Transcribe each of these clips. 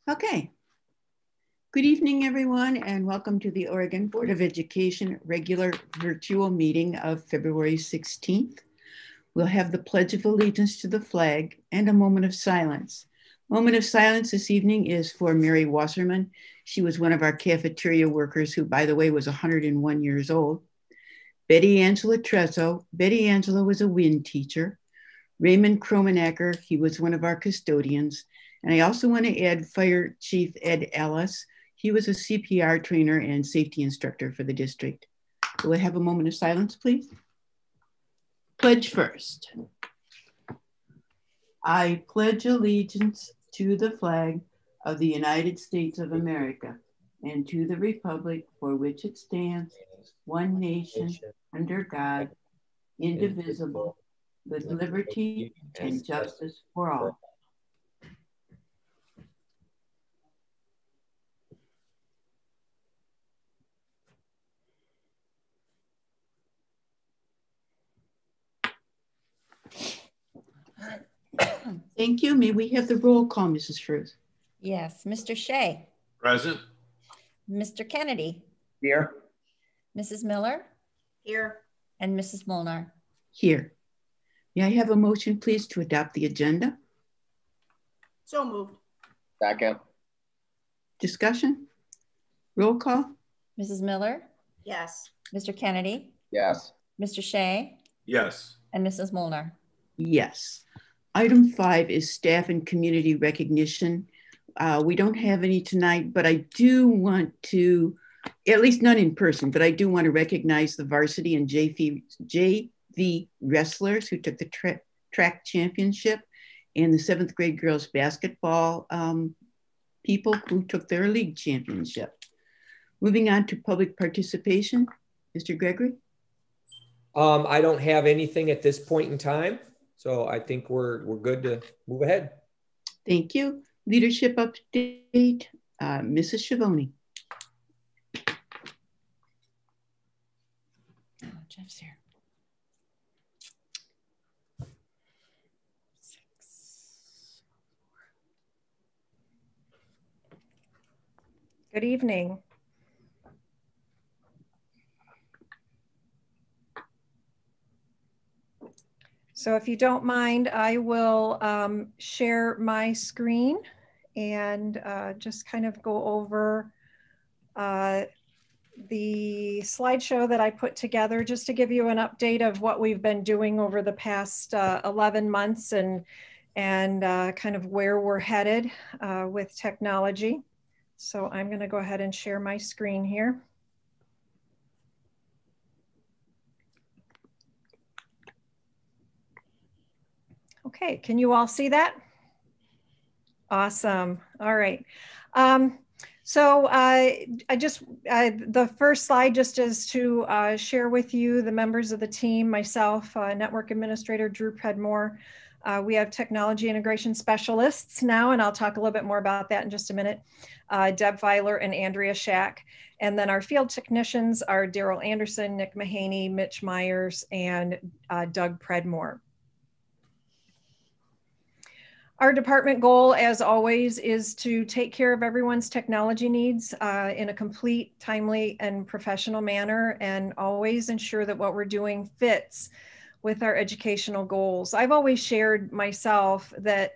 Okay. Good evening, everyone, and welcome to the Oregon Board of Education regular virtual meeting of February 16th. We'll have the Pledge of Allegiance to the flag and a moment of silence. Moment of silence this evening is for Mary Wasserman. She was one of our cafeteria workers who, by the way, was 101 years old. Betty Angela Trezzo. Betty Angela was a wind teacher. Raymond Kromenacker, he was one of our custodians. And I also want to add Fire Chief Ed Ellis. He was a CPR trainer and safety instructor for the district. Will we have a moment of silence, please? Pledge first. I pledge allegiance to the flag of the United States of America and to the republic for which it stands, one nation, under God, indivisible, with liberty and justice for all. Thank you. May we have the roll call, Mrs. Fruth? Yes, Mr. Shea. Present. Mr. Kennedy. Here. Mrs. Miller. Here. And Mrs. Molnar. Here. May I have a motion, please, to adopt the agenda? So moved. Second. Discussion? Roll call? Mrs. Miller. Yes. Mr. Kennedy. Yes. Mr. Shea. Yes. And Mrs. Molnar. Yes. Item 5 is staff and community recognition. We don't have any tonight, but I do want to, at least none in person, but I do want to recognize the varsity and JV wrestlers who took the track championship and the 7th grade girls basketball people who took their league championship. Moving on to public participation, Mr. Gregory. I don't have anything at this point in time, so I think we're good to move ahead. Thank you. Leadership update, Mrs. Schiavone. Oh, Jeff's here. 6. Good evening. So if you don't mind, I will share my screen and just kind of go over the slideshow that I put together just to give you an update of what we've been doing over the past 11 months and kind of where we're headed with technology. So I'm going to go ahead and share my screen here. Okay, can you all see that? Awesome. All right. So the first slide just is to share with you the members of the team, myself, Network Administrator Drew Predmore. We have technology integration specialists now, and I'll talk a little bit more about that in just a minute. Deb Filer and Andrea Shack. And then our field technicians are Daryl Anderson, Nick Mahaney, Mitch Myers, and Doug Predmore. Our department goal, as always, is to take care of everyone's technology needs in a complete, timely, and professional manner, and always ensure that what we're doing fits with our educational goals. I've always shared myself that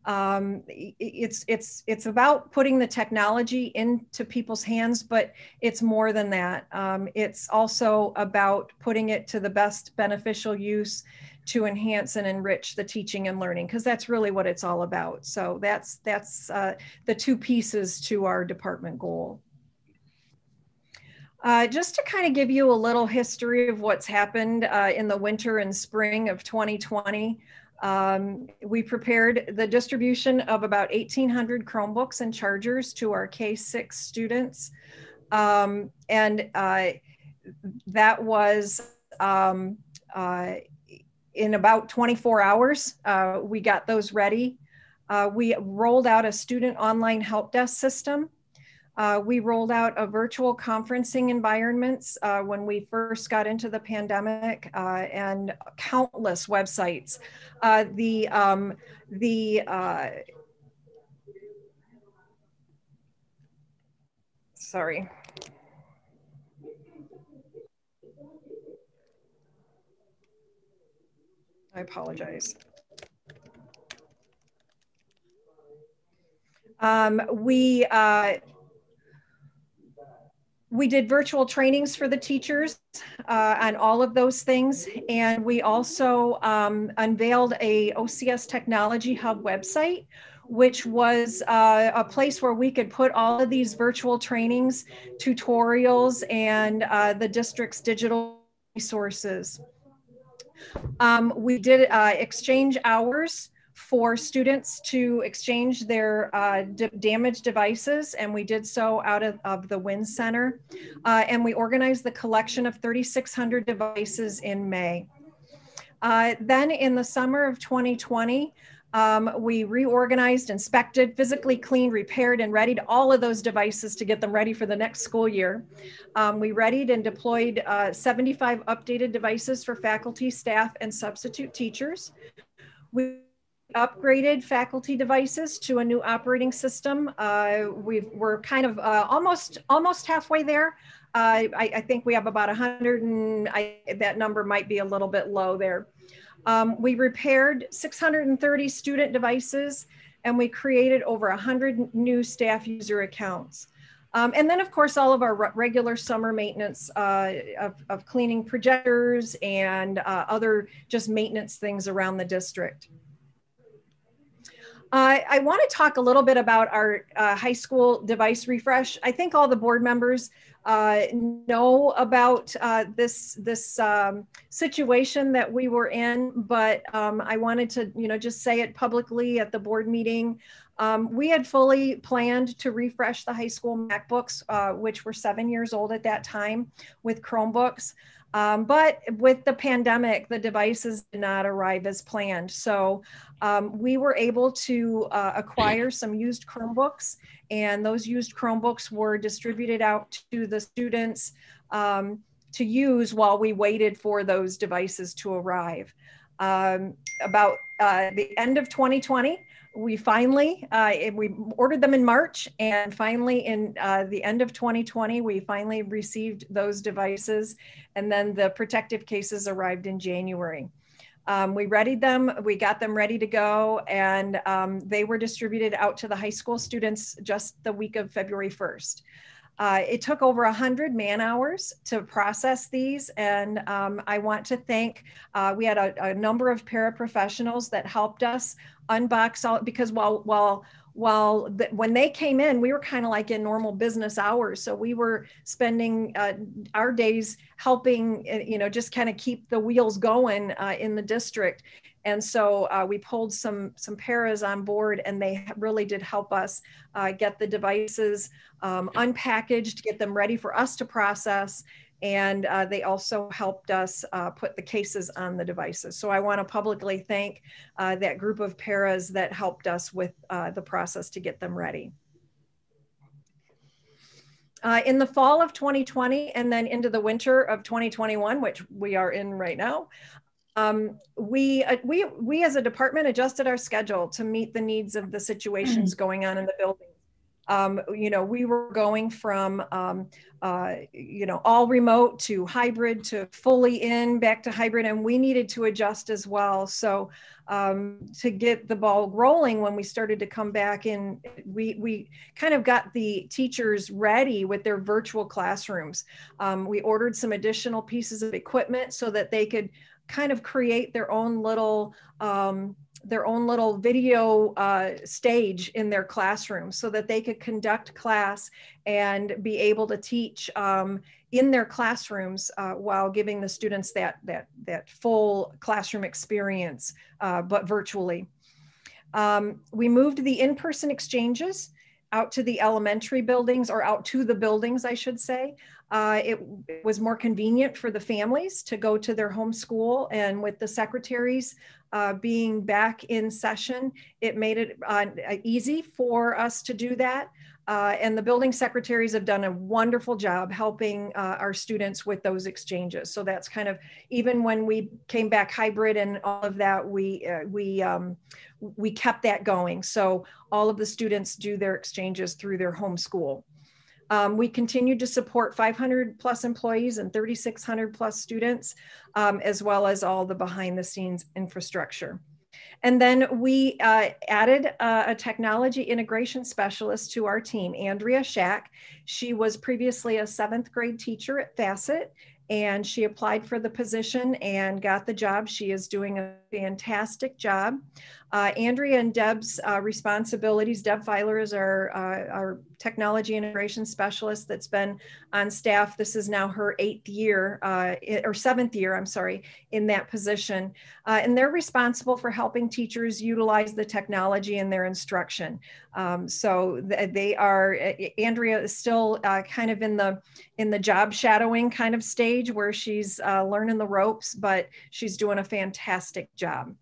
it's about putting the technology into people's hands, but it's more than that. It's also about putting it to the best beneficial use to enhance and enrich the teaching and learning, because that's really what it's all about. So that's the two pieces to our department goal. Just to kind of give you a little history of what's happened in the winter and spring of 2020, we prepared the distribution of about 1,800 Chromebooks and chargers to our K-6 students. And that was in about 24 hours, we got those ready. We rolled out a student online help desk system. We rolled out a virtual conferencing environments when we first got into the pandemic, and countless websites. sorry. I apologize. We did virtual trainings for the teachers on all of those things. And we also unveiled a OCS Technology Hub website, which was a place where we could put all of these virtual trainings, tutorials, and the district's digital resources. We did exchange hours for students to exchange their damaged devices, and we did so out of the WIN Center. And we organized the collection of 3,600 devices in May. Then in the summer of 2020, we reorganized, inspected, physically cleaned, repaired, and readied all of those devices to get them ready for the next school year. We readied and deployed 75 updated devices for faculty, staff, and substitute teachers. We upgraded faculty devices to a new operating system. We're kind of almost halfway there. I think we have about 100, and that number might be a little bit low there. We repaired 630 student devices, and we created over 100 new staff user accounts. And then, of course, all of our regular summer maintenance of cleaning projectors and other just maintenance things around the district. I want to talk a little bit about our high school device refresh. I think all the board members know about this situation that we were in, but I wanted to just say it publicly at the board meeting. We had fully planned to refresh the high school MacBooks, which were 7 years old at that time, with Chromebooks. But with the pandemic, the devices did not arrive as planned. So we were able to acquire some used Chromebooks, and those used Chromebooks were distributed out to the students to use while we waited for those devices to arrive. About the end of 2020, we finally, we ordered them in March, and finally in the end of 2020, we finally received those devices, and then the protective cases arrived in January. We readied them, we got them ready to go, and they were distributed out to the high school students just the week of February 1st. It took over 100 man hours to process these, and I want to thank, we had a number of paraprofessionals that helped us unbox all, because when they came in, we were kind of like in normal business hours. So we were spending our days helping, just kind of keep the wheels going in the district. And so we pulled some paras on board, and they really did help us get the devices unpackaged, get them ready for us to process. And they also helped us put the cases on the devices. So I want to publicly thank that group of paras that helped us with the process to get them ready. In the fall of 2020 and then into the winter of 2021, which we are in right now, we as a department adjusted our schedule to meet the needs of the situations going on in the building. We were going from, all remote to hybrid to fully in, back to hybrid, and we needed to adjust as well. So to get the ball rolling when we started to come back in, we kind of got the teachers ready with their virtual classrooms. We ordered some additional pieces of equipment so that they could kind of create their own little video stage in their classroom so that they could conduct class and be able to teach in their classrooms while giving the students that full classroom experience, but virtually. We moved the in-person exchanges out to the elementary buildings, or out to the buildings, I should say. It was more convenient for the families to go to their home school, and with the secretaries being back in session, it made it easy for us to do that. And the building secretaries have done a wonderful job helping our students with those exchanges. So that's kind of, even when we came back hybrid and all of that, we kept that going. So all of the students do their exchanges through their home school. We continue to support 500 plus employees and 3,600 plus students, as well as all the behind the scenes infrastructure. And then we added a technology integration specialist to our team, Andrea Shack. She was previously a 7th grade teacher at Facet, and she applied for the position and got the job. She is doing a fantastic job. Andrea and Deb's responsibilities. Deb Filer is our technology integration specialist that's been on staff. This is now her 8th year, or 7th year, I'm sorry, in that position. And they're responsible for helping teachers utilize the technology in their instruction. So they are, Andrea is still kind of in the job shadowing kind of stage where she's learning the ropes, but she's doing a fantastic job.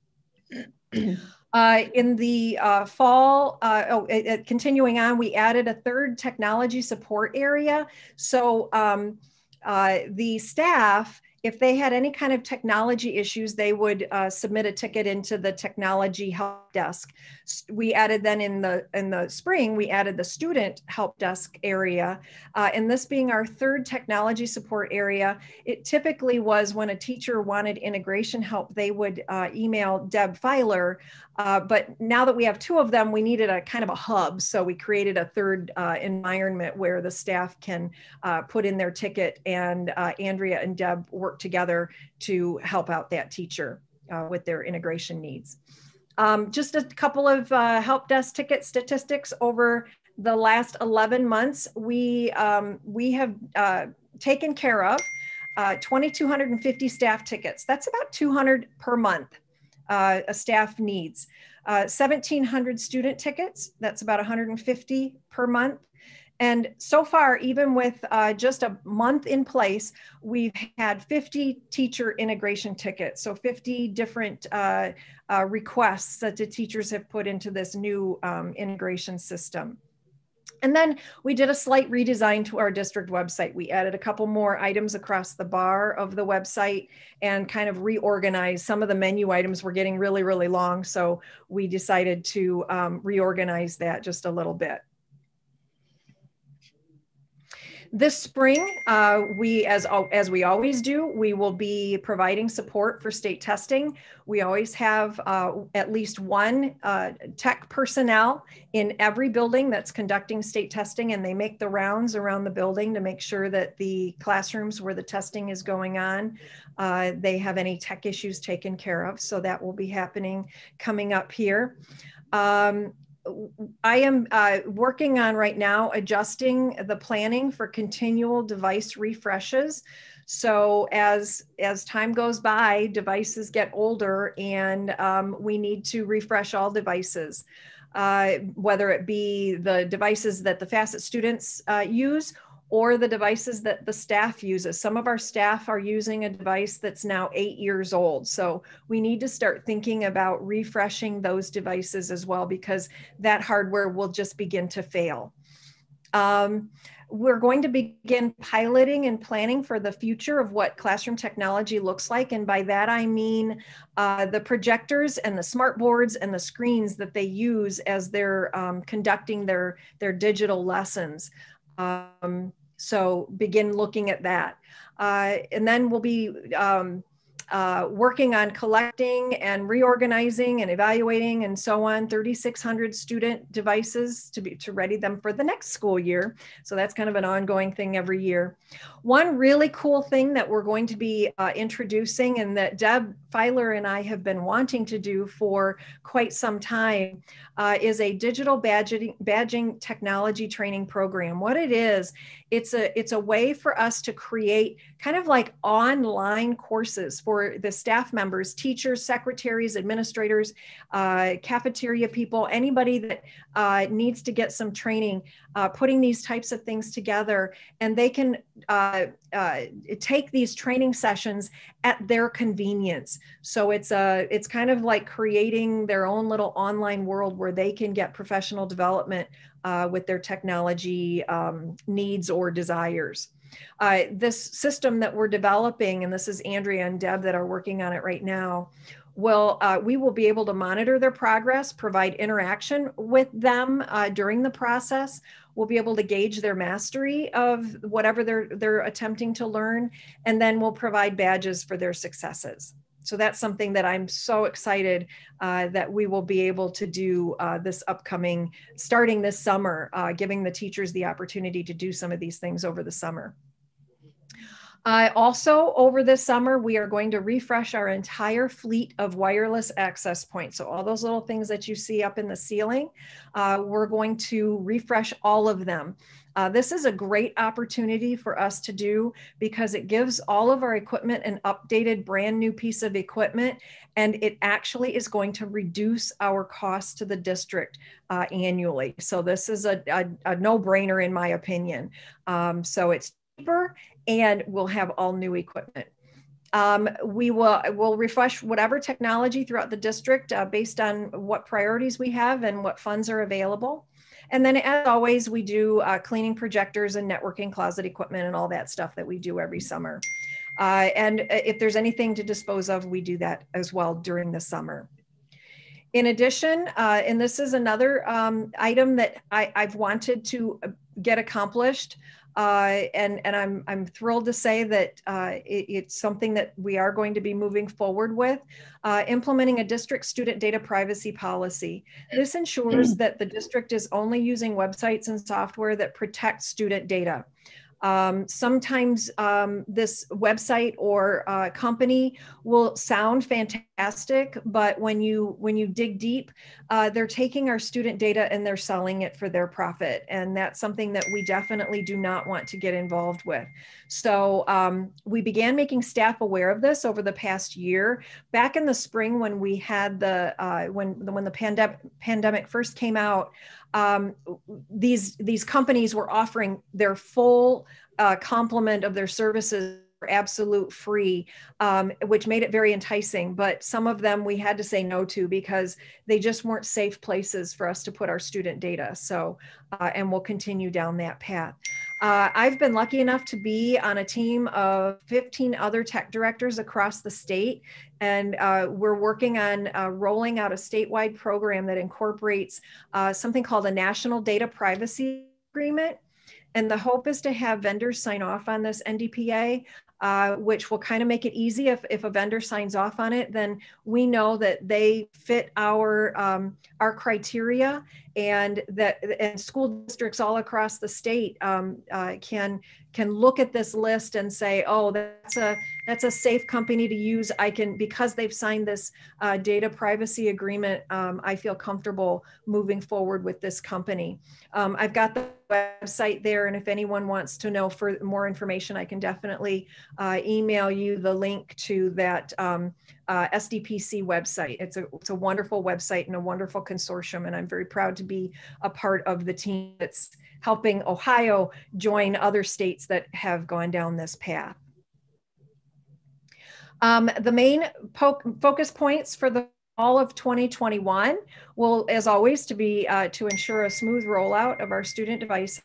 In the fall, continuing on, we added a 3rd technology support area. So the staff, if they had any kind of technology issues, they would submit a ticket into the technology help desk. We added then in the spring, we added the student help desk area. And this being our 3rd technology support area, it typically was when a teacher wanted integration help, they would email Deb Filer. But now that we have 2 of them, we needed a kind of a hub. So we created a 3rd environment where the staff can put in their ticket, and Andrea and Deb work together to help out that teacher with their integration needs. Just a couple of help desk ticket statistics over the last 11 months. We have taken care of 2,250 staff tickets. That's about 200 per month. A staff needs 1,700 student tickets. That's about 150 per month. And so far, even with just a month in place, we've had 50 teacher integration tickets. So 50 different requests that the teachers have put into this new integration system. And then we did a slight redesign to our district website. We added a couple more items across the bar of the website and kind of reorganized. Some of the menu items were getting really, really long. So we decided to reorganize that just a little bit. This spring, we, as we always do, we will be providing support for state testing. We always have at least one tech personnel in every building that's conducting state testing, and they make the rounds around the building to make sure that the classrooms where the testing is going on, they have any tech issues taken care of. So that will be happening coming up here. I am working on right now adjusting the planning for continual device refreshes. So as time goes by, devices get older, and we need to refresh all devices, whether it be the devices that the Facet students use or the devices that the staff uses. Some of our staff are using a device that's now 8 years old. So we need to start thinking about refreshing those devices as well, because that hardware will just begin to fail. We're going to begin piloting and planning for the future of what classroom technology looks like. And by that, I mean the projectors and the smart boards and the screens that they use as they're conducting their digital lessons. So begin looking at that. And then we'll be working on collecting and reorganizing and evaluating and so on 3,600 student devices to ready them for the next school year. So that's kind of an ongoing thing every year. One really cool thing that we're going to be introducing, and that Deb Filer and I have been wanting to do for quite some time, is a digital badging technology training program. What it is, it's a way for us to create kind of like online courses for the staff members, teachers, secretaries, administrators, cafeteria people, anybody that needs to get some training, putting these types of things together, and they can take these training sessions at their convenience. So it's kind of like creating their own little online world where they can get professional development with their technology needs or desires. This system that we're developing, and this is Andrea and Deb that are working on it right now, we will be able to monitor their progress, provide interaction with them during the process. We'll be able to gauge their mastery of whatever they're attempting to learn, and then we'll provide badges for their successes. So that's something that I'm so excited that we will be able to do starting this summer, giving the teachers the opportunity to do some of these things over the summer. Also, over this summer, we are going to refresh our entire fleet of wireless access points. So all those little things that you see up in the ceiling, we're going to refresh all of them. This is a great opportunity for us to do because it gives all of our equipment an updated brand new piece of equipment, and it actually is going to reduce our costs to the district annually. So this is a no-brainer in my opinion. So it's cheaper and we'll have all new equipment. We'll refresh whatever technology throughout the district based on what priorities we have and what funds are available. And then as always, we do cleaning projectors and networking closet equipment and all that stuff that we do every summer. And if there's anything to dispose of, we do that as well during the summer. In addition, and this is another item that I've wanted to get accomplished, and I'm thrilled to say that it's something that we are going to be moving forward with, implementing a district student data privacy policy. This ensures that the district is only using websites and software that protect student data. Sometimes this website or company will sound fantastic, but when you dig deep, they're taking our student data and they're selling it for their profit. And that's something that we definitely do not want to get involved with. So we began making staff aware of this over the past year. Back in the spring when we had when the pandemic first came out, these companies were offering their full complement of their services for absolute free, which made it very enticing. But some of them we had to say no to because they just weren't safe places for us to put our student data. So, and we'll continue down that path. I've been lucky enough to be on a team of 15 other tech directors across the state, and we're working on rolling out a statewide program that incorporates something called a National Data Privacy Agreement. And the hope is to have vendors sign off on this NDPA, which will kind of make it easy. If a vendor signs off on it, then we know that they fit our criteria, and school districts all across the state can look at this list and say, oh, that's a safe company to use. Because they've signed this data privacy agreement, I feel comfortable moving forward with this company. I've got the website there, and if anyone wants to know for more information, I can definitely email you the link to that SDPC website. It's a wonderful website and a wonderful consortium, and I'm very proud to be a part of the team that's helping Ohio join other states that have gone down this path. The main focus points for the fall of 2021 will, as always, to ensure a smooth rollout of our student devices,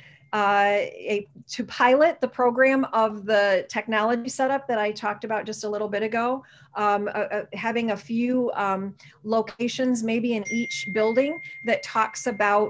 to pilot the program of the technology setup that I talked about just a little bit ago, having a few locations maybe in each building that talks about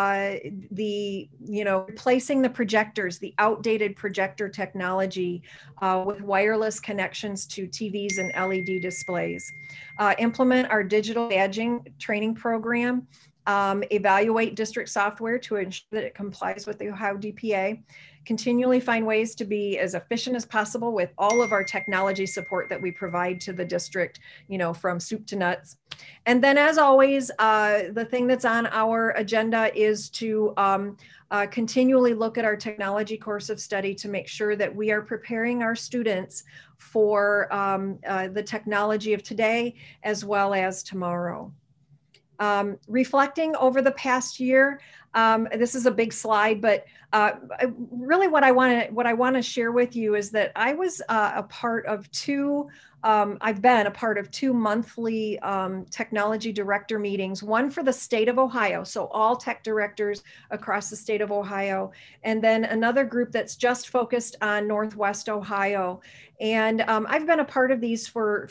replacing the projectors, the outdated projector technology with wireless connections to TVs and LED displays. Implement our digital badging training program. Evaluate district software to ensure that it complies with the Ohio DPA, continually find ways to be as efficient as possible with all of our technology support that we provide to the district, from soup to nuts. And then as always, the thing that's on our agenda is to continually look at our technology course of study to make sure that we are preparing our students for the technology of today as well as tomorrow. Reflecting over the past year, This is a big slide, but really what I want to share with you is that I was a part of I've been a part of two monthly technology director meetings, one for the state of Ohio, so all tech directors across the state of Ohio, and then another group that's just focused on Northwest Ohio. And I've been a part of these for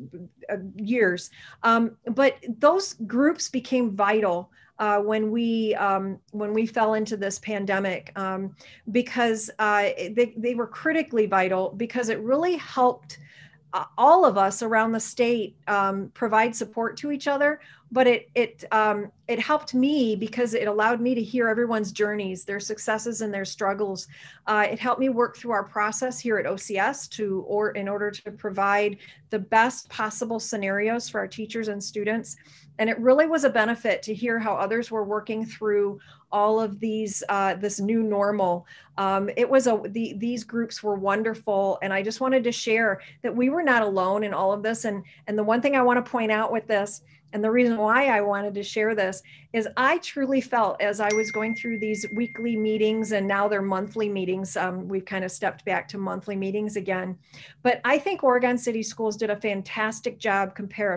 years, but those groups became vital when we fell into this pandemic, because they were critically vital, because it really helped all of us around the state provide support to each other. But it helped me because it allowed me to hear everyone's journeys, their successes and their struggles. It helped me work through our process here at OCS in order to provide the best possible scenarios for our teachers and students. And it really was a benefit to hear how others were working through all of these, this new normal. These groups were wonderful. And I just wanted to share that we were not alone in all of this. And the one thing I want to point out with this, and the reason why I wanted to share this, is I truly felt, as I was going through these weekly meetings, and now they're monthly meetings, we've kind of stepped back to monthly meetings again. But I think Oregon City Schools did a fantastic job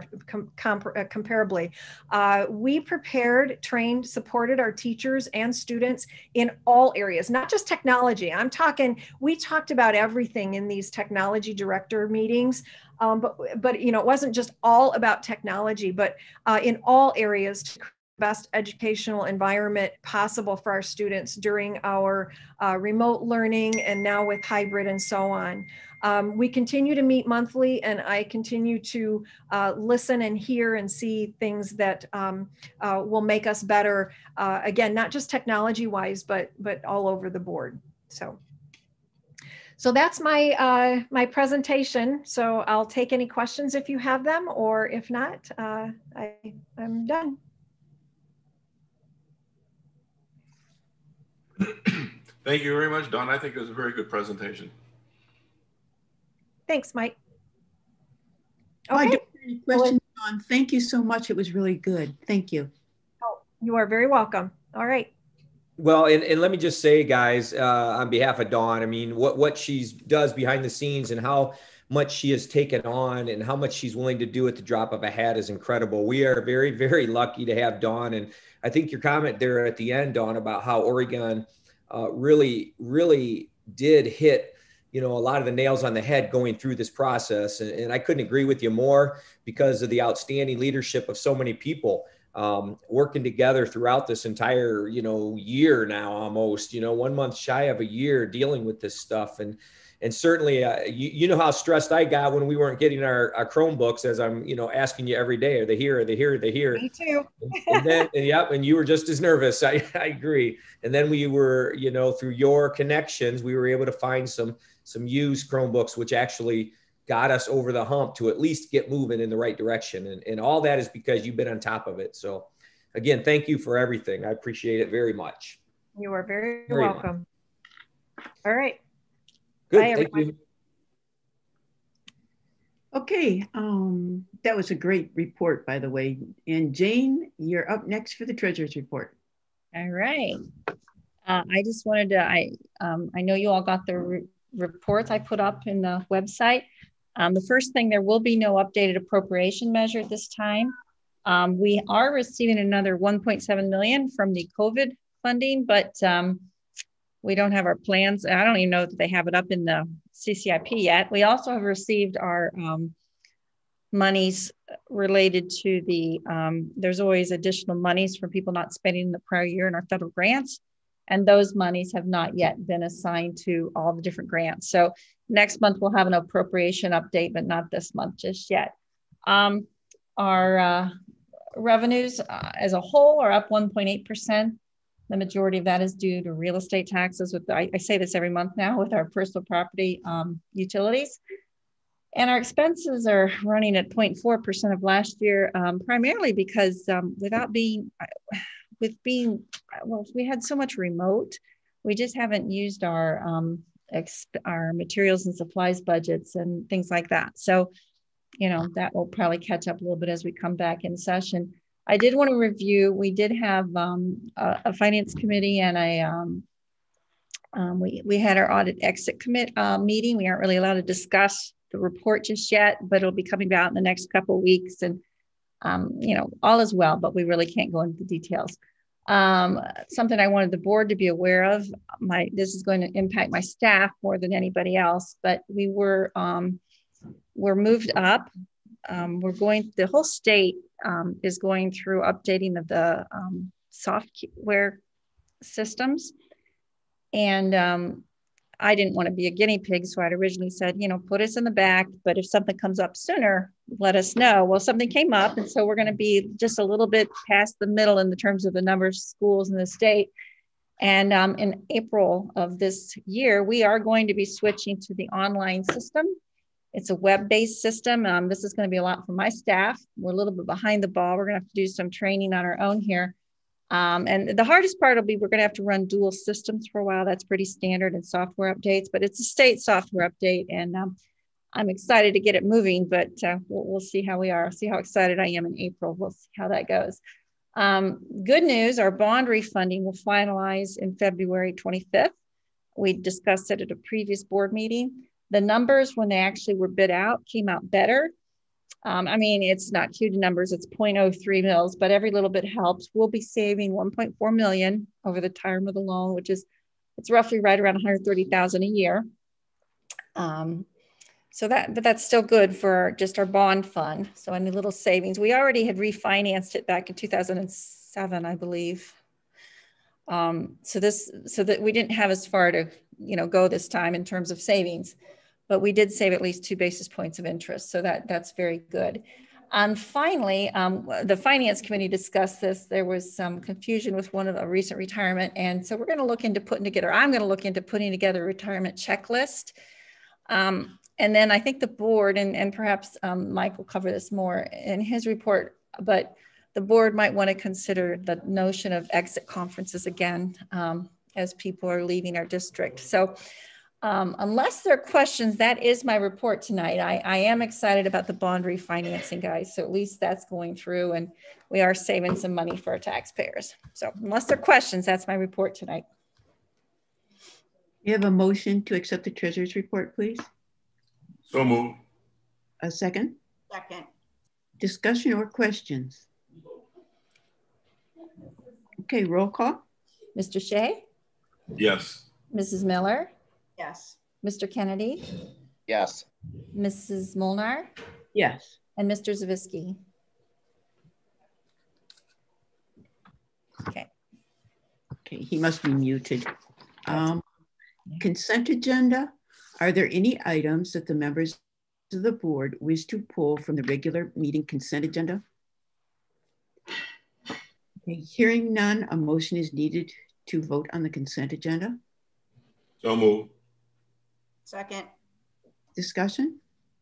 comparably. We prepared, trained, supported our teachers and students in all areas, not just technology. We talked about everything in these technology director meetings. But you know, it wasn't just all about technology, but in all areas to create the best educational environment possible for our students during our remote learning, and now with hybrid and so on. We continue to meet monthly, and I continue to listen and hear and see things that will make us better. Again, not just technology wise, but all over the board. So that's my my presentation. So I'll take any questions if you have them, or if not, I'm done. Thank you very much, Dawn. I think it was a very good presentation. Thanks, Mike. Okay. I Okay. don't have any questions, Dawn. Thank you so much. It was really good. Thank you. Oh, you are very welcome. All right. Well, and let me just say, guys, on behalf of Dawn, I mean, what she does behind the scenes and how much she has taken on and how much she's willing to do at the drop of a hat is incredible. We are very, very lucky to have Dawn. And I think your comment there at the end, Dawn, about how Oregon really, really did hit, you know, a lot of the nails on the head going through this process. And I couldn't agree with you more, because of the outstanding leadership of so many people. Working together throughout this entire, you know, year now, almost, you know, 1 month shy of a year dealing with this stuff. And certainly, you know how stressed I got when we weren't getting our Chromebooks, as I'm, you know, asking you every day, are they here? Are they here? Are they here? Me too. And then, and you were just as nervous. I agree. And then we were, you know, through your connections, we were able to find some used Chromebooks, which actually got us over the hump to at least get moving in the right direction. And all that is because you've been on top of it. So again, thank you for everything. I appreciate it very much. You are very welcome. All right. Good. Bye, Thank you. Okay. That was a great report, by the way. And Jane, you're up next for the treasurer's report. All right. I just wanted to, I know you all got the reports I put up in the website. The first thing, there will be no updated appropriation measure at this time. We are receiving another 1.7 million from the COVID funding, but we don't have our plans. I don't even know that they have it up in the CCIP yet. We also have received our monies related to the, there's always additional monies for people not spending in the prior year in our federal grants. And those monies have not yet been assigned to all the different grants. So next month we'll have an appropriation update, but not this month just yet. Our revenues as a whole are up 1.8%. The majority of that is due to real estate taxes. I say this every month now with our personal property utilities. And our expenses are running at 0.4% of last year, primarily because we had so much remote, we just haven't used our materials and supplies budgets and things like that. So, you know, that will probably catch up a little bit as we come back in session. I did want to review, we did have a finance committee and we had our audit exit meeting. We aren't really allowed to discuss the report just yet, but it'll be coming out in the next couple of weeks. And, you know, all is well, but we really can't go into the details. Something I wanted the board to be aware of, this is going to impact my staff more than anybody else, but we're moved up. The whole state is going through updating of the software systems. And I didn't want to be a guinea pig. So I'd originally said, you know, put us in the back, but if something comes up sooner, let us know. Well, something came up. And so we're going to be just a little bit past the middle in the terms of the number of schools in the state. And in April of this year, we are going to be switching to the online system. It's a web-based system. This is going to be a lot for my staff. We're a little bit behind the ball. We're going to have to do some training on our own here. And the hardest part will be we're going to have to run dual systems for a while. That's pretty standard in software updates, but it's a state software update. And I'm excited to get it moving, but we'll see how we are. See how excited I am in April. We'll see how that goes. Good news, our bond refunding will finalize in February 25th. We discussed it at a previous board meeting. The numbers, when they actually were bid out, came out better. I mean, it's not huge numbers, it's 0.03 mils, but every little bit helps. We'll be saving 1.4 million over the term of the loan, which is, it's roughly right around 130,000 a year. So that's still good for just our bond fund. So any little savings, we already had refinanced it back in 2007, I believe. So that we didn't have as far to, you know, go this time in terms of savings. But we did save at least 2 basis points of interest. So that's very good. And finally, the finance committee discussed this. There was some confusion with one of a recent retirement. And so we're going to look into I'm going to look into putting together a retirement checklist. And then I think the board, and perhaps Mike will cover this more in his report, but the board might want to consider the notion of exit conferences again as people are leaving our district. So unless there are questions, that is my report tonight. I am excited about the bond refinancing, guys. So at least that's going through and we are saving some money for our taxpayers. So unless there are questions, that's my report tonight. You have a motion to accept the treasurer's report, please? So moved. A second? Second. Discussion or questions? Okay, roll call. Mr. Shea? Yes. Mrs. Miller? Yes. Mr. Kennedy? Yes. Mrs. Molnar? Yes. And Mr. Zavisky? Okay. Okay, he must be muted. Consent agenda. Are there any items that the members of the board wish to pull from the regular meeting consent agenda? Okay, hearing none, a motion is needed to vote on the consent agenda. So moved. Second. Discussion?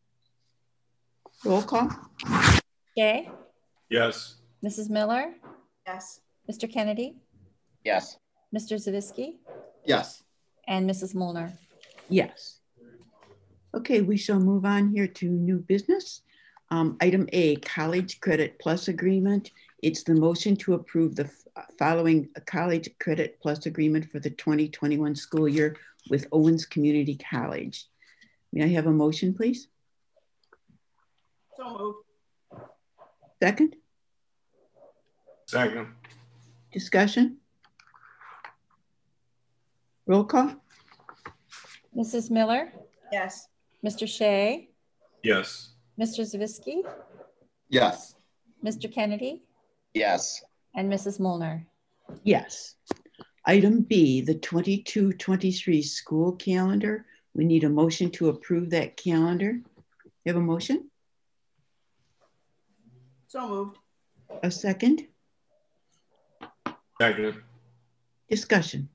Roll call. Shea? Yes. Mrs. Miller? Yes. Mr. Kennedy? Yes. Mr. Zavisky? Yes. And Mrs. Molnar? Yes. Okay, we shall move on here to new business. Item A, College Credit Plus Agreement. It's the motion to approve the following College Credit Plus Agreement for the 2021 school year with Owens Community College. May I have a motion, please? So moved. Second? Second. Discussion? Roll call? Mrs. Miller? Yes. Mr. Shea? Yes. Mr. Zavisky? Yes. Mr. Kennedy? Yes. And Mrs. Molnar? Yes. Item B, the 22-23 school calendar. We need a motion to approve that calendar. You have a motion? So moved. A second? Second. Discussion?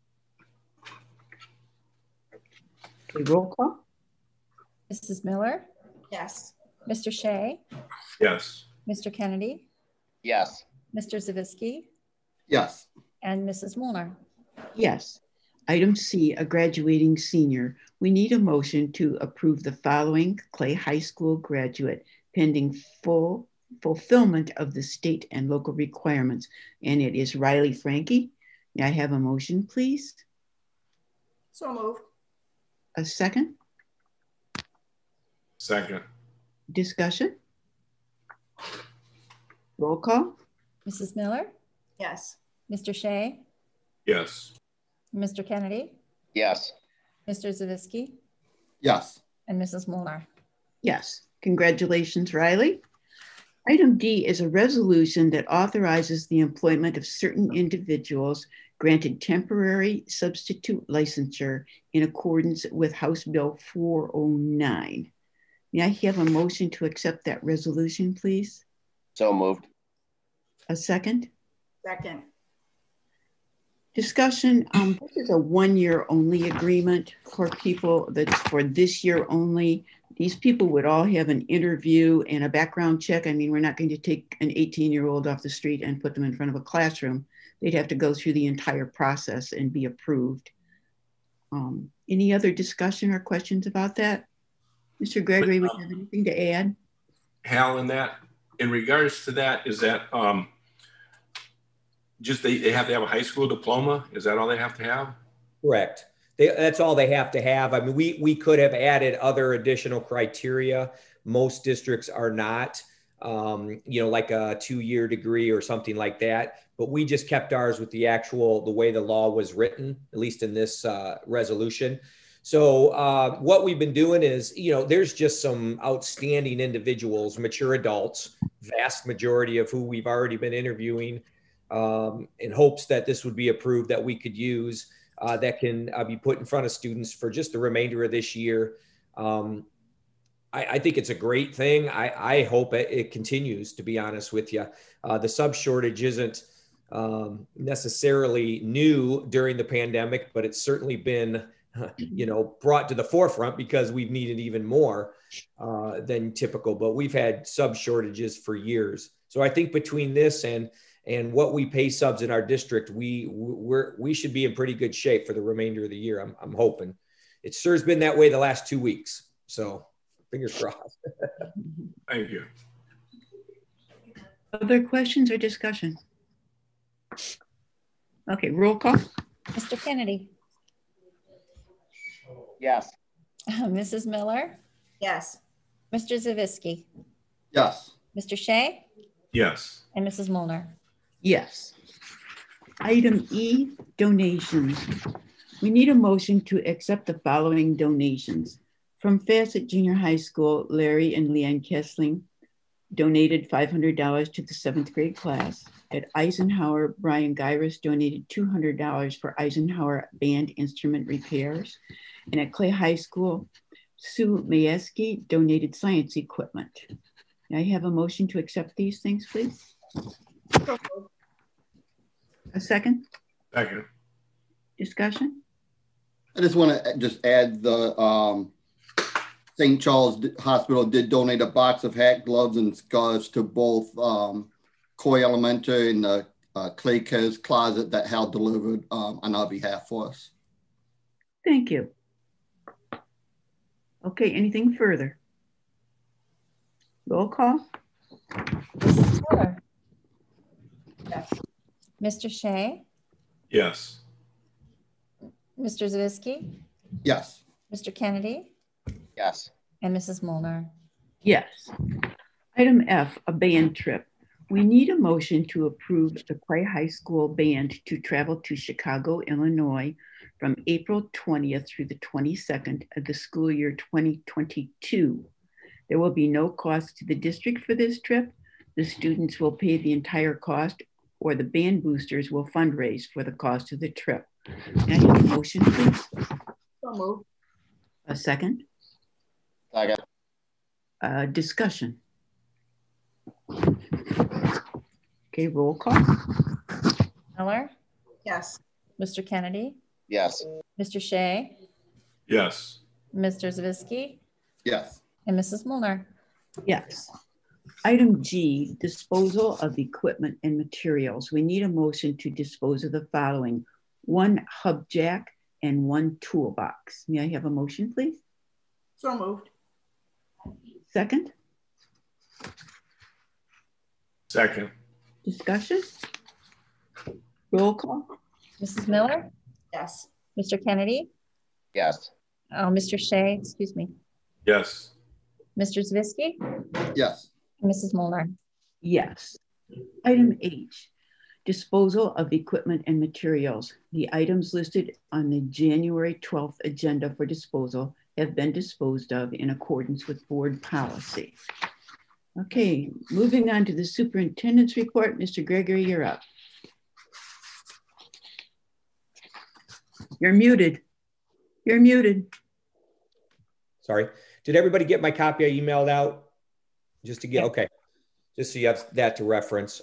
Okay, roll call? Mrs. Miller? Yes. Mr. Shea? Yes. Mr. Kennedy? Yes. Mr. Zavisky? Yes. And Mrs. Molnar? Yes. Item C, a graduating senior. We need a motion to approve the following Clay High School graduate pending full fulfillment of the state and local requirements. And it is Riley Frankie. May I have a motion, please? So moved. A second? Second. Discussion? Roll call? Mrs. Miller, Yes. Mr. Shea, Yes. Mr. Kennedy, Yes. Mr. Zavisky, Yes. and Mrs. Molnar. Yes. Congratulations, Riley. Item D is a resolution that authorizes the employment of certain individuals granted temporary substitute licensure in accordance with House Bill 409. May I have a motion to accept that resolution, please? So moved. A second? Second. Discussion. This is a 1 year only agreement for people that's for this year only. These people would all have an interview and a background check. I mean, we're not going to take an 18-year-old off the street and put them in front of a classroom. They'd have to go through the entire process and be approved. Any other discussion or questions about that? Mr. Gregory, would you have anything to add? Hal, in regards to that, is that just they have to have a high school diploma? Is that all they have to have? Correct. That's all they have to have. I mean, we could have added other additional criteria. Most districts are not, like a 2-year degree or something like that. But we just kept ours with the way the law was written, at least in this resolution. So what we've been doing is, there's just some outstanding individuals, mature adults, vast majority of who we've already been interviewing in hopes that this would be approved, that we could use. That can be put in front of students for just the remainder of this year. I think it's a great thing. I hope it continues, to be honest with you. The sub shortage isn't necessarily new during the pandemic, but it's certainly been, brought to the forefront because we've needed even more than typical. But we've had sub shortages for years. So I think between this and what we pay subs in our district, we should be in pretty good shape for the remainder of the year. I'm hoping. It sure has been that way the last 2 weeks. So fingers crossed. Thank you. Other questions or discussion? Okay, roll call. Mr. Kennedy, Yes. Mrs. Miller, Yes. Mr. Zavisky, Yes. Mr. Shea, Yes. and Mrs. Molnar. Yes. Item E, donations. We need a motion to accept the following donations. From Fassett Junior High School, Larry and Leanne Kessling donated $500 to the 7th grade class. At Eisenhower, Brian Gyrus donated $200 for Eisenhower band instrument repairs. And at Clay High School, Sue Majewski donated science equipment. May I have a motion to accept these things, please? A second? Second. Discussion? I just want to just add the St. Charles Hospital did donate a box of hat, gloves, and scarves to both Coy Elementary and the Clay Cares Closet that Hal delivered on our behalf for us. Thank you. Okay, anything further? Roll call? Mrs. Miller, Yes. Mr. Shea, Yes. Mr. Zavisky, Yes. Mr. Kennedy, Yes. and Mrs. Molnar. Yes. Item F, a band trip. We need a motion to approve the Clay High School band to travel to Chicago, Illinois from April 20th through the 22nd of the school year 2022. There will be no cost to the district for this trip. The students will pay the entire cost, or the band boosters will fundraise for the cost of the trip. Can I have a motion, please? So moved. A second? Second. Discussion. Okay, roll call. Miller, Yes. Mr. Kennedy, Yes. Mr. Shea, Yes. Mr. Zavisky, Yes. and Mrs. Molnar. Yes. Item G, disposal of equipment and materials. We need a motion to dispose of the following: 1 hub jack and 1 toolbox. May I have a motion, please? So moved. Second? Second. Discussion? Roll call? Mrs. Miller, Yes. Mr. Kennedy, Yes. Mr. Shea, excuse me, Yes. Mr. Zavisky, Yes. Mrs. Molnar. Yes. Item H, disposal of equipment and materials. The items listed on the January 12th agenda for disposal have been disposed of in accordance with board policy. Okay, moving on to the superintendent's report. Mr. Gregory, you're up. You're muted. You're muted. Sorry. Did everybody get my copy I emailed out? Just to get, okay. Just so you have that to reference.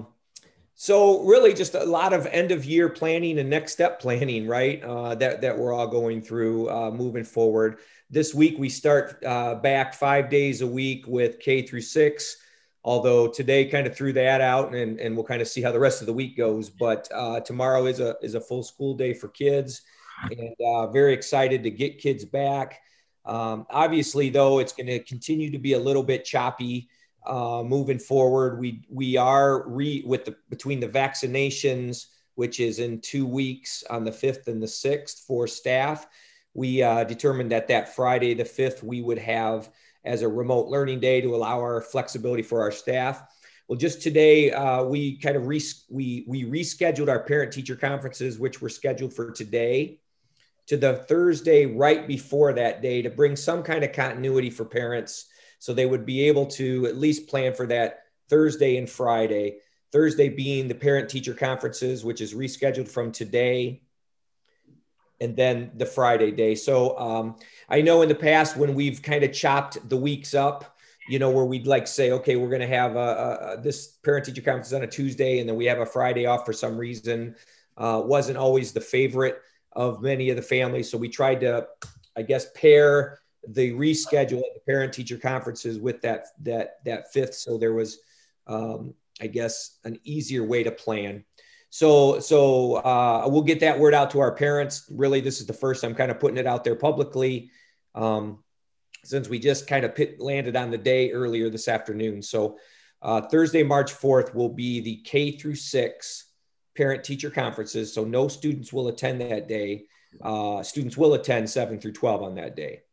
So really just a lot of end of year planning and next step planning, right? That we're all going through moving forward. This week we start back 5 days a week with K through 6, although today kind of threw that out and we'll kind of see how the rest of the week goes. But tomorrow is a full school day for kids, and very excited to get kids back. Obviously though, it's going to continue to be a little bit choppy moving forward. We are between the vaccinations, which is in 2 weeks on the 5th and the 6th for staff. We determined that Friday, the 5th, we would have as a remote learning day to allow our flexibility for our staff. Well, just today, we kind of we rescheduled our parent teacher conferences, which were scheduled for today, to the Thursday right before that day to bring some kind of continuity for parents, so they would be able to at least plan for that Thursday and Friday. Thursday being the parent teacher conferences, which is rescheduled from today, and then the Friday day. So I know in the past when we've kind of chopped the weeks up, you know, where we'd like say, okay, we're going to have this parent teacher conference on a Tuesday, and then we have a Friday off for some reason, wasn't always the favorite of many of the families. So we tried to, I guess, pair the reschedule of the parent teacher conferences with that 5th. So there was, I guess, an easier way to plan. So we'll get that word out to our parents. Really, this is the first I'm kind of putting it out there publicly, since we just kind of landed on the day earlier this afternoon. So Thursday, March 4th will be the K through 6 parent teacher conferences. So no students will attend that day. Students will attend 7 through 12 on that day.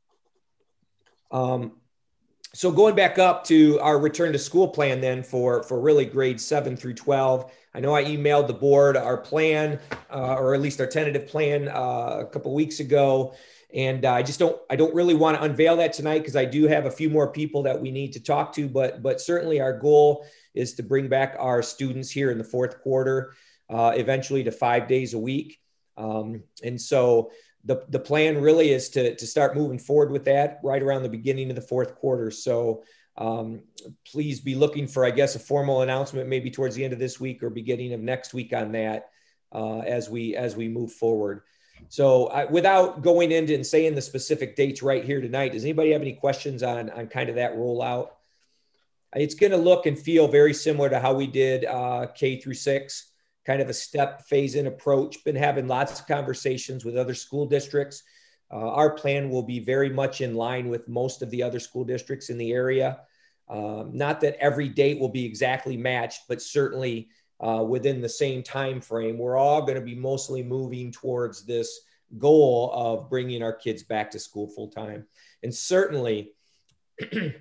So going back up to our return to school plan then for really grades 7 through 12, I know I emailed the board our plan, or at least our tentative plan a couple of weeks ago. And I don't really want to unveil that tonight because I do have a few more people that we need to talk to, but certainly our goal is to bring back our students here in the fourth quarter, eventually to 5 days a week. And so the plan really is to start moving forward with that right around the beginning of the fourth quarter. So please be looking for, I guess, a formal announcement maybe towards the end of this week or beginning of next week on that as we move forward. So without going into and saying the specific dates right here tonight, does anybody have any questions on kind of that rollout? It's going to look and feel very similar to how we did K through 6. Kind of a step phase in approach. Been having lots of conversations with other school districts. Our plan will be very much in line with most of the other school districts in the area. Not that every date will be exactly matched, but certainly within the same time frame. We're all going to be mostly moving towards this goal of bringing our kids back to school full time. And certainly the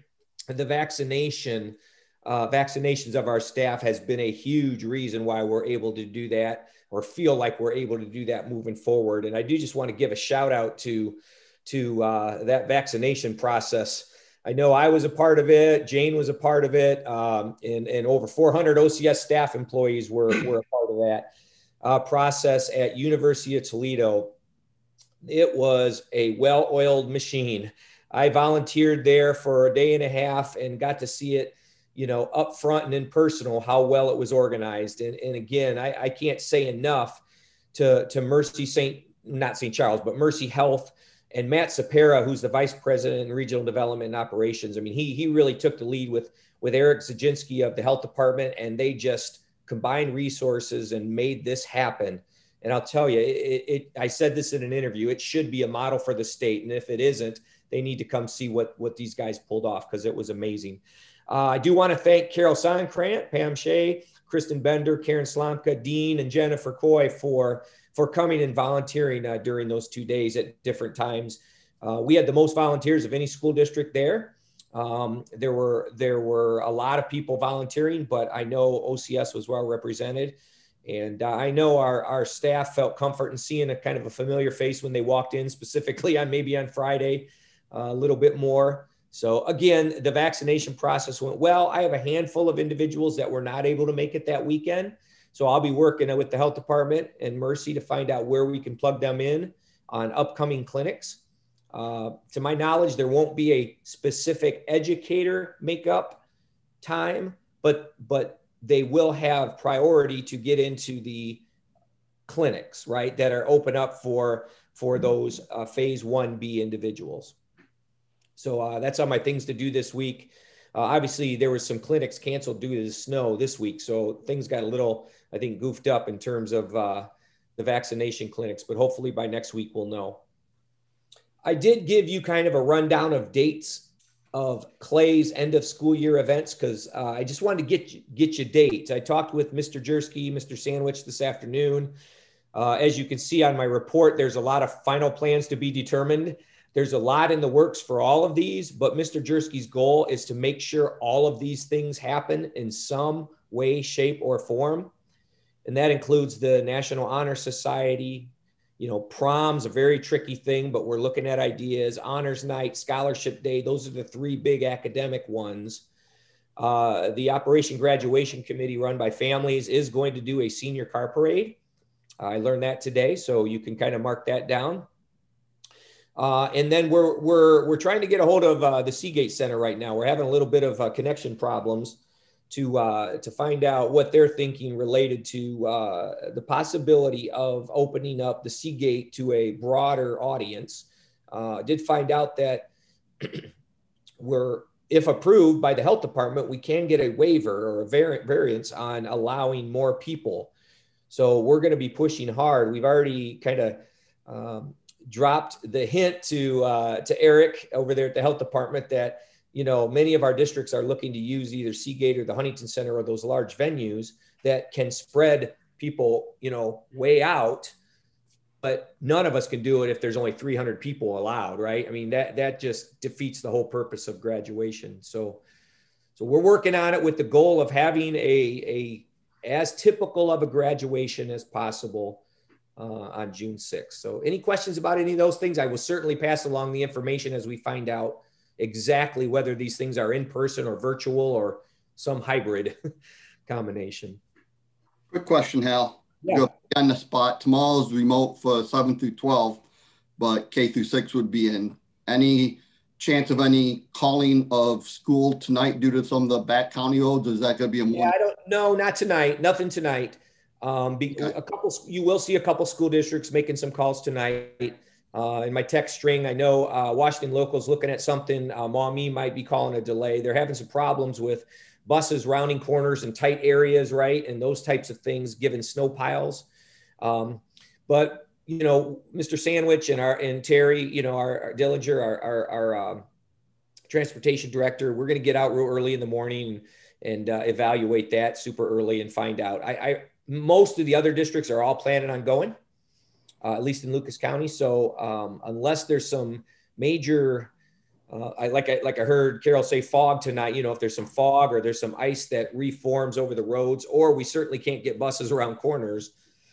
vaccinations of our staff has been a huge reason why we're able to do that, or feel like we're able to do that moving forward. And I do just want to give a shout out to that vaccination process. I know I was a part of it. Jane was a part of it. And over 400 OCS staff employees were a part of that process at University of Toledo. It was a well-oiled machine. I volunteered there for a day and a half and got to see it, you know, up front and in personal, how well it was organized. And again, I can't say enough to not St. Charles, but Mercy Health and Matt Sapera, who's the Vice President in Regional Development and Operations. I mean, he really took the lead with Eric Zaginski of the Health Department, and they just combined resources and made this happen. And I'll tell you, I said this in an interview, it should be a model for the state. And if it isn't, they need to come see what these guys pulled off, because it was amazing. I do want to thank Carol Sonkrant, Pam Shea, Kristen Bender, Karen Slomka, Dean, and Jennifer Coy for coming and volunteering during those 2 days at different times. We had the most volunteers of any school district there. There were a lot of people volunteering, but I know OCS was well represented. And I know our staff felt comfort in seeing a kind of a familiar face when they walked in, specifically maybe on Friday, a little bit more. So again, the vaccination process went well. I have a handful of individuals that were not able to make it that weekend. So I'll be working with the health department and Mercy to find out where we can plug them in on upcoming clinics. To my knowledge, there won't be a specific educator makeup time, but they will have priority to get into the clinics, right, that are open up for those phase 1B individuals. So that's on my things to do this week. Obviously, there was some clinics canceled due to the snow this week, so things got a little, I think, goofed up in terms of the vaccination clinics, but hopefully by next week we'll know. I did give you kind of a rundown of dates of Clay's end of school year events because I just wanted to get you dates. I talked with Mr. Jersky, Mr. Sandwich this afternoon. As you can see on my report, there's a lot of final plans to be determined. There's a lot in the works for all of these, but Mr. Jersky's goal is to make sure all of these things happen in some way, shape, or form. And that includes the National Honor Society. You know, prom's a very tricky thing, but we're looking at ideas. Honors Night, Scholarship Day, those are the 3 big academic ones. The Operation Graduation Committee run by families is going to do a senior car parade. I learned that today, so you can kind of mark that down. And then we're trying to get a hold of the Seagate Center right now. We're having a little bit of connection problems to find out what they're thinking related to the possibility of opening up the Seagate to a broader audience. Did find out that if approved by the health department, we can get a waiver or a variance on allowing more people. So we're going to be pushing hard. We've already kind of dropped the hint to Eric over there at the health department that, you know, many of our districts are looking to use either Seagate or the Huntington Center or those large venues that can spread people, you know, way out, but none of us can do it if there's only 300 people allowed, right? I mean, that just defeats the whole purpose of graduation. So we're working on it with the goal of having a as typical of a graduation as possible on June 6th. So any questions about any of those things, I will certainly pass along the information as we find out exactly whether these things are in person or virtual or some hybrid combination. Quick question, Hal. Yeah. You're on the spot. Tomorrow's remote for 7 through 12, but K through 6 would be in. Any chance of any calling of school tonight due to some of the back county roads? Is that going to be a morning? Yeah, I don't know. Not tonight. Nothing tonight. Okay. You will see a couple school districts making some calls tonight. In my text string, I know Washington Local's looking at something. Maumee might be calling a delay. They're having some problems with buses rounding corners in tight areas, right? And those types of things, given snow piles. But, you know, Mr. Sandwich and Terry, you know, our Dillinger, our transportation director, we're going to get out real early in the morning and evaluate that super early and find out. Most of the other districts are all planning on going. At least in Lucas County. So unless there's some major, I heard Carol say fog tonight, you know, if there's some fog or there's some ice that reforms over the roads, or we certainly can't get buses around corners.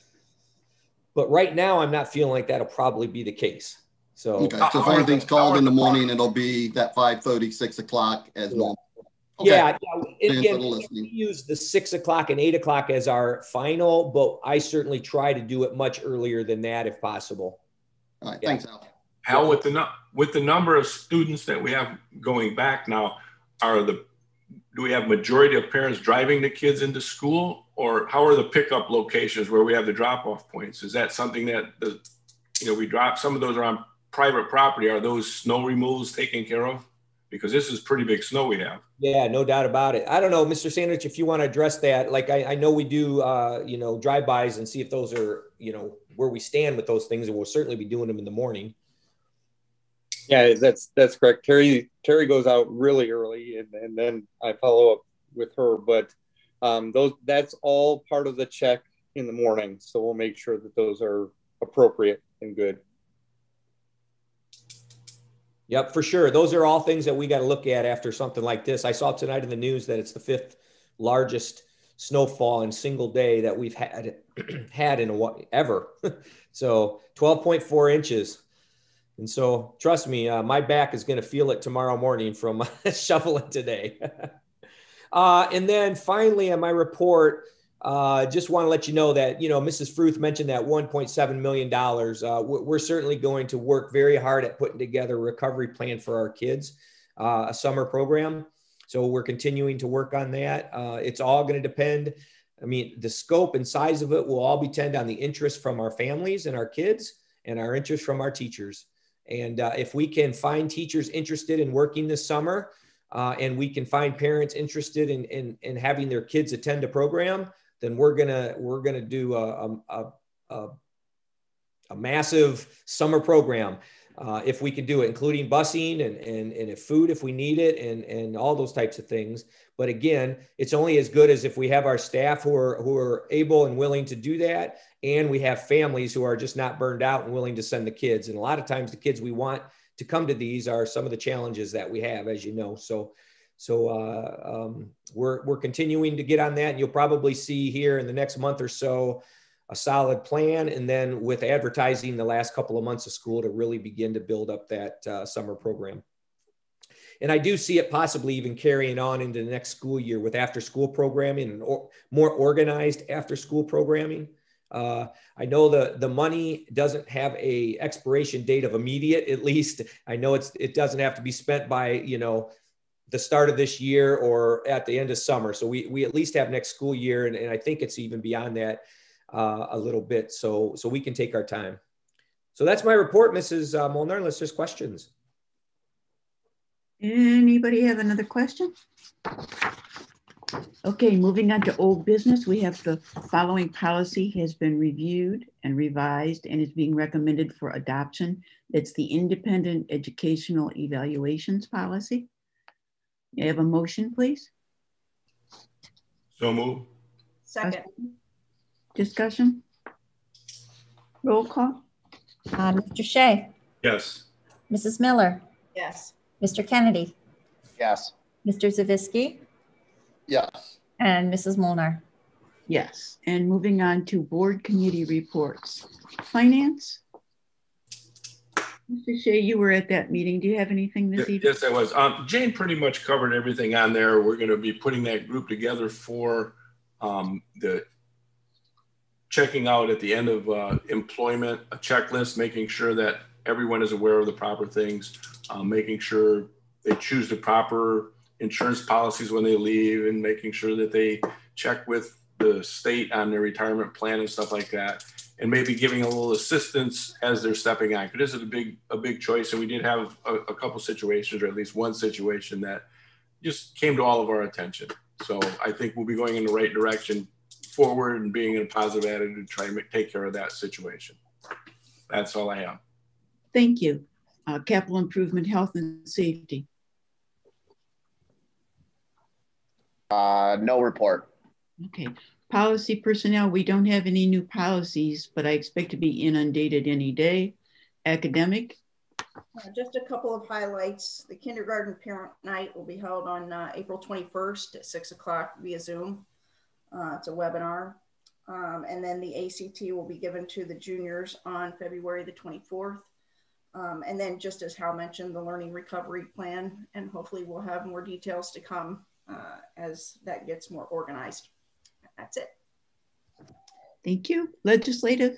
But right now, I'm not feeling like that'll probably be the case. So, okay. So if anything's called in the morning, it'll be that 5:30, 6 o'clock as normal. Okay. Yeah. Again, we use the 6 o'clock and 8 o'clock as our final, but I certainly try to do it much earlier than that if possible. All right. Yeah. Thanks, Al. Al, with the number of students that we have going back now, do we have majority of parents driving the kids into school, or how are the pickup locations where we have the drop-off points? Is that something that we drop? Some of those are on private property. Are those snow removals taken care of? Because this is pretty big snow we have. Yeah, no doubt about it. I don't know, Mr. Sandwich, if you want to address that. Like, I know we do, drive-bys and see if those are, where we stand with those things, and we'll certainly be doing them in the morning. Yeah, that's correct. Terry goes out really early, and then I follow up with her. But that's all part of the check in the morning. So we'll make sure that those are appropriate and good. Yep, for sure. Those are all things that we got to look at after something like this. I saw tonight in the news that it's the 5th largest snowfall in single day that we've had in ever. So 12.4 inches. And so trust me, my back is going to feel it tomorrow morning from shoveling today. And then finally on my report, just want to let you know that, Mrs. Fruth mentioned that $1.7 million. We're certainly going to work very hard at putting together a recovery plan for our kids, a summer program. So we're continuing to work on that. It's all going to depend. I mean, the scope and size of it will all depend on the interest from our families and our kids and our interest from our teachers. And if we can find teachers interested in working this summer, and we can find parents interested in having their kids attend a program, then we're gonna do a massive summer program if we can do it, including busing and food if we need it, and all those types of things. But again, it's only as good as if we have our staff who are able and willing to do that, and we have families who are just not burned out and willing to send the kids. And a lot of times the kids we want to come to these are some of the challenges that we have, as you know. So we're continuing to get on that, and you'll probably see here in the next month or so a solid plan, and then with advertising the last couple of months of school to really begin to build up that summer program. And I do see it possibly even carrying on into the next school year with after school programming and more organized after school programming. I know the money doesn't have a expiration date of immediate, at least. I know it doesn't have to be spent by, the start of this year or at the end of summer. So we at least have next school year. And I think it's even beyond that a little bit. So we can take our time. So that's my report, Mrs. Molnar, unless there's questions. Anybody have another question? Okay, moving on to old business. We have the following policy has been reviewed and revised and is being recommended for adoption. It's the independent educational evaluations policy. You have a motion, please? So move. Second. Discussion? Roll call? Mr. Shea, Yes. Mrs. Miller, Yes. Mr. Kennedy, Yes. Mr. Zavisky, Yes. and Mrs. Molnar. Yes. And moving on to board committee reports. Finance? Mr. Shea, you were at that meeting. Do you have anything this evening? Yes, I was. Jane pretty much covered everything on there. We're going to be putting that group together for the checking out at the end of employment, a checklist, making sure that everyone is aware of the proper things, making sure they choose the proper insurance policies when they leave, and making sure that they check with the state on their retirement plan and stuff like that, and maybe giving a little assistance as they're stepping on. Because this is a big choice, and we did have a couple situations, or at least one situation that just came to all of our attention. So I think we'll be going in the right direction forward and being in a positive attitude to try and take care of that situation. That's all I have. Thank you. Capital improvement, health and safety. No report. Okay. Policy personnel, we don't have any new policies, but I expect to be inundated any day. Academic. Just a couple of highlights. The kindergarten parent night will be held on April 21st at 6 o'clock via Zoom. It's a webinar. And then the ACT will be given to the juniors on February the 24th. And then just as Hal mentioned, the learning recovery plan, and hopefully we'll have more details to come as that gets more organized. That's it. Thank you. Legislative.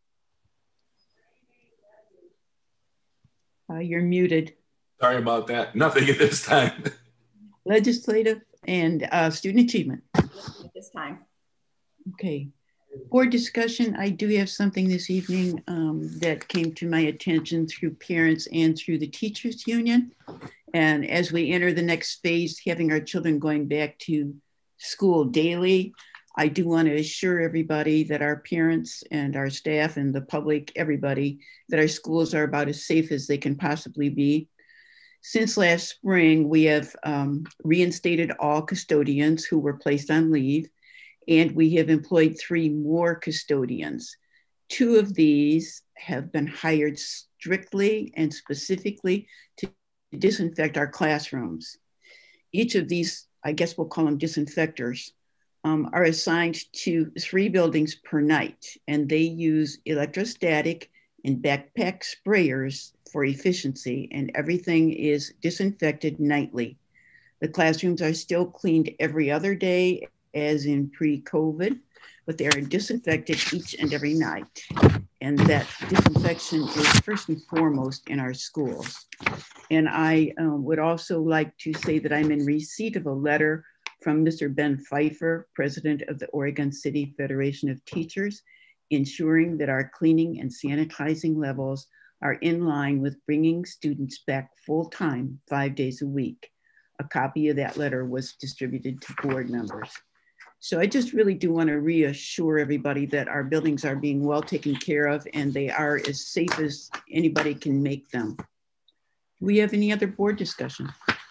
You're muted. Sorry about that. Nothing at this time. Legislative and student achievement. At this time. Okay. Board discussion. I do have something this evening that came to my attention through parents and through the teachers union. And as we enter the next phase, having our children going back to school daily, I do want to assure everybody that our parents and our staff and the public, everybody, that our schools are about as safe as they can possibly be. Since last spring, we have reinstated all custodians who were placed on leave, and we have employed 3 more custodians. 2 of these have been hired strictly and specifically to disinfect our classrooms. Each of these, I guess we'll call them disinfectors, are assigned to 3 buildings per night, and they use electrostatic and backpack sprayers for efficiency, and everything is disinfected nightly. The classrooms are still cleaned every other day as in pre-COVID, but they are disinfected each and every night. And that disinfection is first and foremost in our schools. And I would also like to say that I'm in receipt of a letter from Mr. Ben Pfeiffer, president of the Oregon City Federation of Teachers, ensuring that our cleaning and sanitizing levels are in line with bringing students back full-time 5 days a week. A copy of that letter was distributed to board members. So I just really do want to reassure everybody that our buildings are being well taken care of and they are as safe as anybody can make them. Do we have any other board discussion?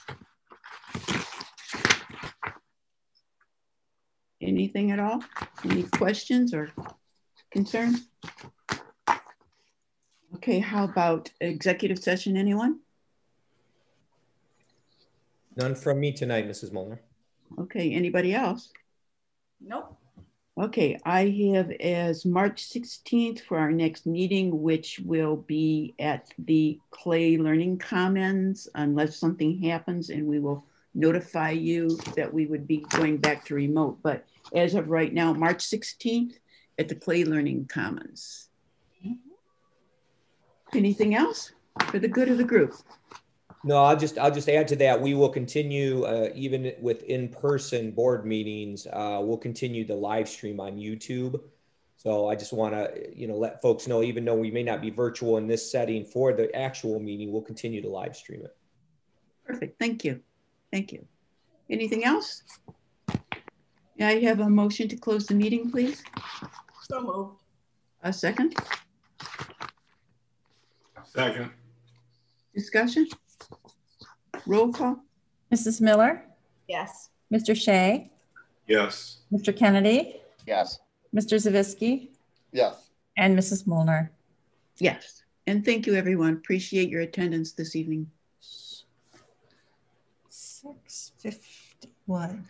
Anything at all? Any questions or concerns? Okay, how about executive session, anyone? None from me tonight, Mrs. Molnar. Okay, anybody else? Nope. Okay, I have as March 16th for our next meeting, which will be at the Clay Learning Commons, unless something happens, and we will notify you that we would be going back to remote. But as of right now, March 16th at the Clay Learning Commons. Anything else for the good of the group? No, I'll just add to that. We will continue, even with in-person board meetings, we'll continue the live stream on YouTube. So I just want to, let folks know, even though we may not be virtual in this setting for the actual meeting, we'll continue to live stream it. Perfect. Thank you. Thank you. Anything else? May I have a motion to close the meeting, please? So moved. A second? Second. Discussion? Roll call? Mrs. Miller, Yes. Mr. Shea, Yes. Mr. Kennedy, Yes. Mr. Zavisky, Yes. and Mrs. Molnar. Yes. And thank you, everyone. Appreciate your attendance this evening. 6:51.